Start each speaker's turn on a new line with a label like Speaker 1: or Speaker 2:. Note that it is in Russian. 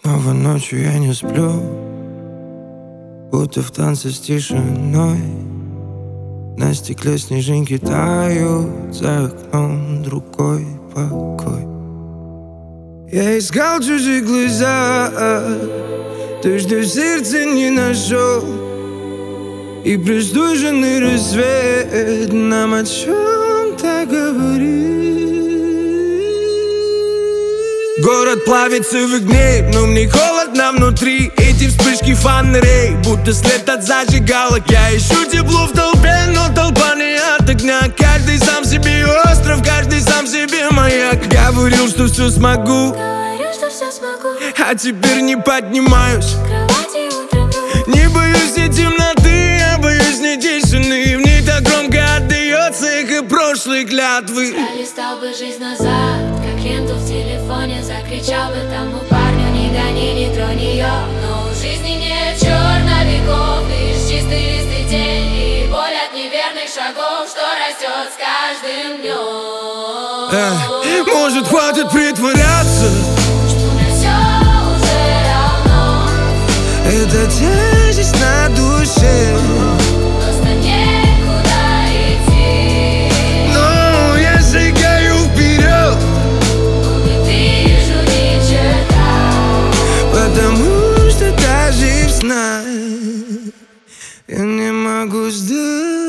Speaker 1: Снова ночью я не сплю, будто в танце с тишиной. На стекле снежинки тают, за окном другой покой. Я искал чужие глаза, то, что в сердце не нашел. И престуженный рассвет нам о чем-то говорит. Город плавится в огне, но мне холодно внутри. Эти вспышки фонарей, будто след от зажигалок. Я ищу тепло в толпе, но толпа не от огня. Каждый сам себе остров, каждый сам себе маяк. Говорил, что все смогу, а теперь не поднимаюсь. Не боюсь я темноты, я боюсь не тишины. В ней так громко отдается эхо прошлой клятвы.
Speaker 2: Пролистал бы жизнь назад, как ленту в телефоне. Закричал бы тому парню: не гони, не тронь ее. Но у жизни нет черновиков, лишь чистый лист и тень. И боль от неверных шагов, что растет с каждым днем.
Speaker 1: Может, хватит притворяться,
Speaker 2: что мне все уже равно.
Speaker 1: это тяжесть на душе.
Speaker 2: Просто некуда идти.
Speaker 1: Но я шагаю вперед,
Speaker 2: Не вижу ни черта.
Speaker 1: потому что даже в снах я не могу ждать.